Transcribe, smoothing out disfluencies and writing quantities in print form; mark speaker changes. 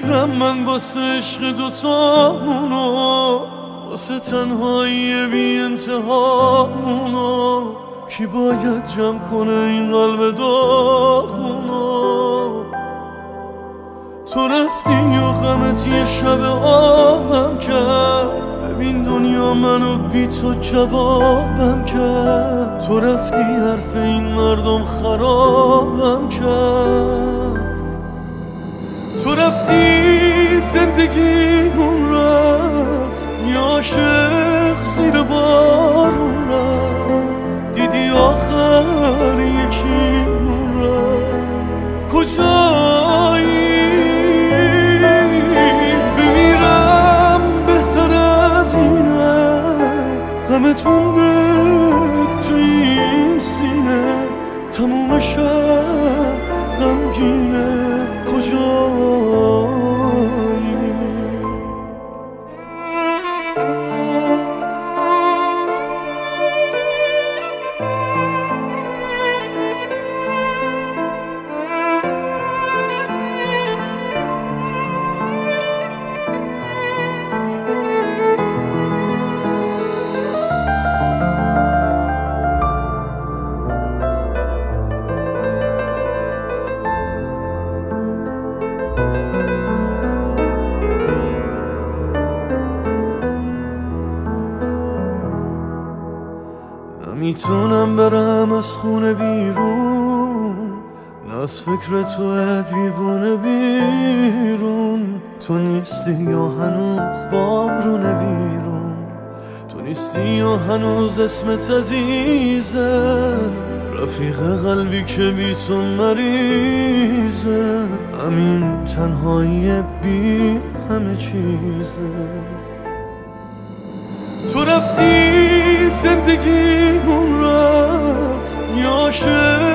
Speaker 1: بمیرم من واسه عشق دوتامونو، واسه تنهایی بی انتهامونو. کی باید جمع کنه این قلب داغونو؟ تو رفتی و غمت یه شب آبم کرد، ببین دنیا منو بی تو جوابم کرد. تو رفتی حرف این مردم خرابم کرد. تو رفتی زندگیمون رفت، یه عاشق زیر بارون رفت. دیدی آخر یکیمون رفت. کجایی؟ بمیرم بهتر از اینه، غمت مونده تو این سینه. تموم شب غمگینه. کجایی؟ نمیتونم برم از خونه بیرون، نه از فکر تو دیوونه بیرون. تو نیستی یا هنوز بارونه بیرون، تو نیستی یا هنوز اسمت عزیزه. رفیق قلبی که بی تو مریضه، همین تنهایی بی همه چیزه. تو رفتی زندگیمون رفت، یه عاشق